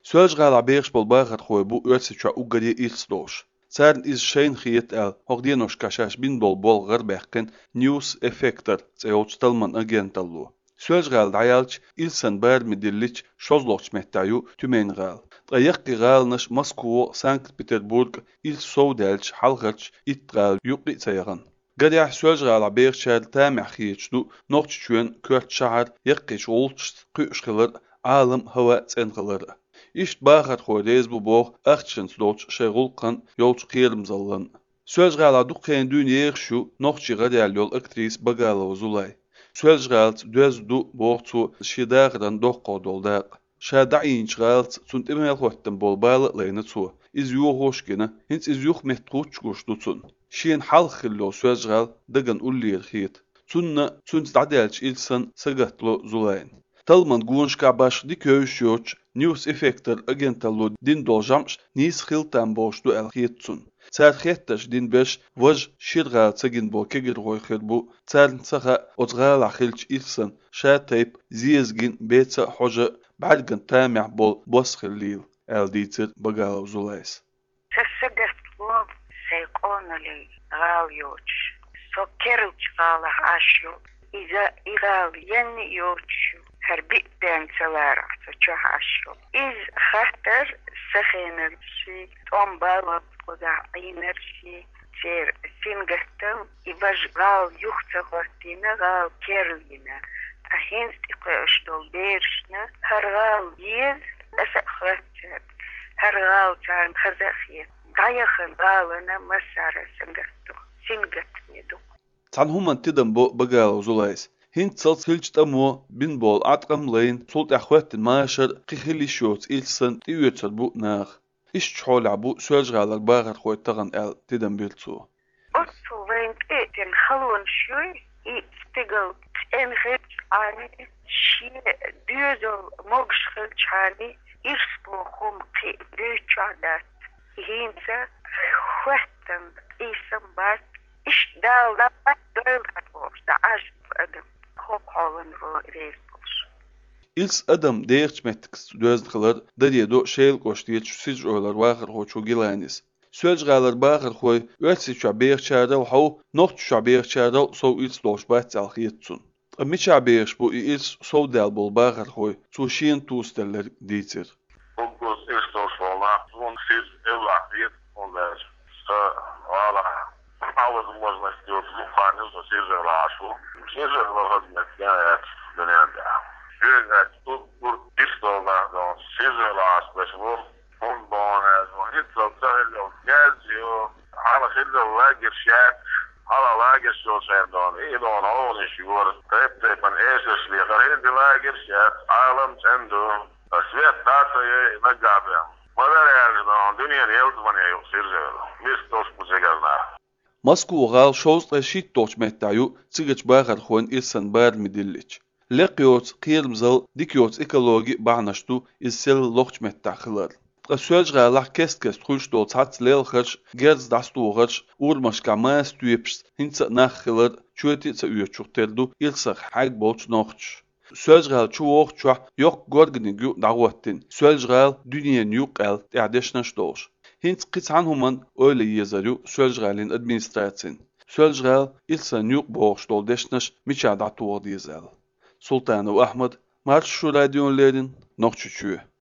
Sölgala beers bol bagat khoy bu ötsecha ugari ilsdosh. Cern is schein khiet el, hogdienosh kashash bin bol garbekken news effector tseotstalman agentallu. Sölgal dayalch ilsen bar midillich shozloch mehtayu tümengal. Tayaqi galnash Moskva, Sankt Peterburg, il Soudalch halgach itgal yuqi tsayagan. Gadya sölgala beerchal tamah khiechdu nochtchuen kurt shahar yaqish olch qyshkhiler alam hawa tsenqalar. İşt bağat xoydez bu boğ axçın sloç şeğulqan yolç qiyermzallan. Sölgala duqen dünyer şu noqçiga dal yol aktris bagala uzulay. Sölgalt dözdu boğçu şidaqdan doqqodoldaq. Şadayin çgalt sunt emel xottan bolbalı layna çu. İz yuh hoşgena hins iz yuh metquç quşdutsun. Şin halxillo sölgal dagan ullir xit. Sunna sunt dadalç ilsan sagatlo zulayn. Talman guunşka baş diköyşyoç news effector agentallo din doljamş nis xiltan boşdu elxitsun. Sarxettaş din beş vaj şirgal tsagin bo kegir royxet bu tsarn tsaxa ozgala xilç ilsan şatayp ziyezgin betsa hoja badgan tamah bol bosxilil elditsit bagala uzulays. Sasagatlo seyqonali galyoç. Sokerch gala aşyo iza igal yenni yoçu. Her bitten salar çahaşyo. İz xatar saxenerşi tombala koda inerşi ser singatam ivaj gal yuxta xortina gal kerlina. Ahins iqashdol bershna her gal yiz asa xatar. Her gal tan xazaxiyet. Dayaxın galana masara singatmedu. Tan human tidam bo bagala uzulays. Hint salt hilchtamo bin bol atqamlayn sult axwatin maashar qixilishyots ilsan tiwetsad bu naaq. İş çoğla bu sölgalar bağır qoytağan el tidam biltsu. Osu vaint eten halon şuy istigal enhet ani şi düzol mogşıl çani irspohum ki düçadat. Hinsa xwatan isam bat iş dalda bat dölgat borda aş adam. İls adam değişmektiks dözdiqlar dadiyedo şeyl qoşdiye çüsiz oylar vaqır hoçu gilanis. Sölgalar bağır qoy ötsicha beğçardal haw noqtcha beğçardal so ils doş batsal xiyetsun. Micha beğş bu ils sodal bol bağır qoy çuşin tusteller ditir. Ogos estos vola von siz evlaqiyet onlar. Вала возможность лупаны за сижерашу. Сижерашу дөньяда. Yüzler bu istollardan sижераш başımı ondan hiç geziyor. Hala hilde lager şart. Hala lager şoşerdan. İdon onun işi var. Tepen eşesli. Hilde lager şart. Alam çendo. Svet datayı nagabe. Madar yerden dünyanın yıldızmanı yok sижераш. Biz toş bu zegelnar. Moskva gal şozda şit doçmetdayu tsigiç bağır xoyn ilsan bar midillich. Leqyots qiyermzal dikyots ekologi bağnaştu issel lochmetdaxlar. Sölgala kest xulşdo tsats lelxach gerz dastuğach urmaşka mas tüyeps hinsa naxlar çöti tsa üyeçukterdu ilsaq hag bolç noxch. Sölgal çuoqça yok gorgnigu dağwattin. Sölgal dünyen yuqal ta'deşnaşdoş. Hint qitsan human öyle yazarı Sölgalin administratsin. Sölgal ilsan yuq boğuşdol deşnaş miçadatu odizel. Sultanov Ahmed Marş şu radyonlerin noqçuçu.